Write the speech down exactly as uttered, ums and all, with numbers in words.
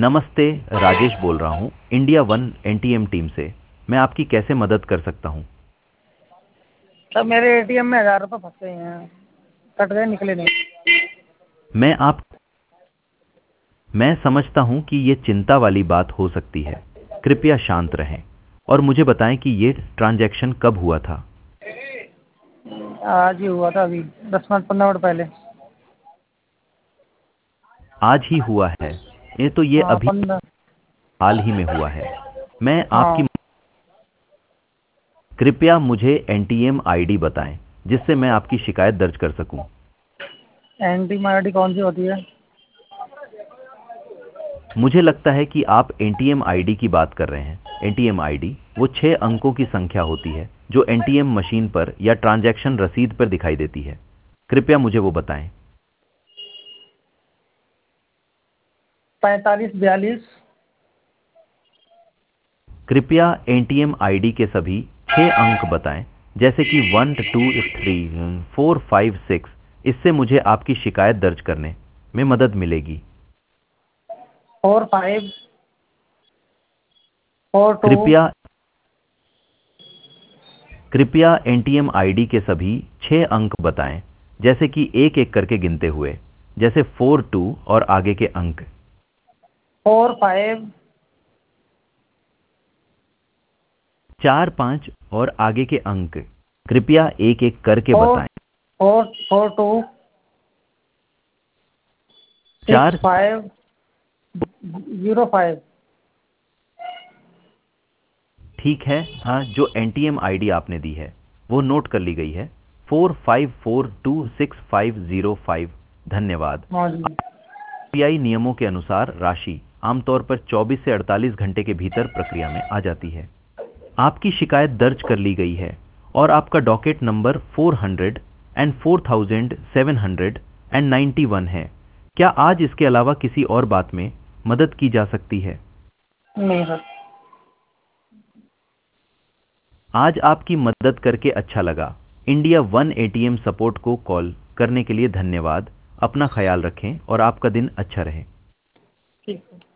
नमस्ते, राजेश बोल रहा हूँ इंडिया वन एनटीएम टीम से। मैं आपकी कैसे मदद कर सकता हूँ? सर मेरे एटीएम में हज़ार रुपये फंस गए हैं, कट गए, निकले नहीं। मैं आप मैं समझता हूँ कि ये चिंता वाली बात हो सकती है। कृपया शांत रहें और मुझे बताएं कि ये ट्रांजैक्शन कब हुआ था। आज ही हुआ था, अभी दस मिनट पंद्रह मिनट पहले। आज ही हुआ है? ये तो ये हाँ अभी पंद्रह। हाल ही में हुआ है। मैं हाँ, आपकी कृपया मुझे एनटीएम आईडी बताएं जिससे मैं आपकी शिकायत दर्ज कर सकूं। एन टी आई डी कौन सी होती है? मुझे लगता है कि आप एनटीएम आईडी की बात कर रहे हैं। एनटीएम आईडी वो छह अंकों की संख्या होती है जो एनटीएम मशीन पर या ट्रांजैक्शन रसीद पर दिखाई देती है। कृपया मुझे वो बताएं। पैंतालीस बयालीस। कृपया एनटीएम आईडी के सभी छह अंक बताएं, जैसे कि one two three four five six. इससे मुझे आपकी शिकायत दर्ज करने में मदद मिलेगी। Four five four two. कृपया कृपया एनटीएम आईडी के सभी छह अंक बताएं, जैसे कि एक एक करके गिनते हुए, जैसे फोर टू और आगे के अंक। Four five. चार पाँच और आगे के अंक। कृपया एक एक करके फोर बताएं। फोर फोर टू सिक्स चार फाइव जीरो फाइव। ठीक है, हाँ, जो एनटीएम आईडी आपने दी है वो नोट कर ली गई है। Four five four two six five zero five. धन्यवाद। हाँ जी। आरबीआई नियमों के अनुसार राशि आमतौर पर चौबीस से अड़तालीस घंटे के भीतर प्रक्रिया में आ जाती है। आपकी शिकायत दर्ज कर ली गई है और आपका docket number four hundred and four thousand seven hundred and ninety one है। क्या आज इसके अलावा किसी और बात में मदद की जा सकती है? नहीं सर। आज आपकी मदद करके अच्छा लगा। इंडिया वन एटीएम सपोर्ट को कॉल करने के लिए धन्यवाद। अपना ख्याल रखें और आपका दिन अच्छा रहे। ठीक है।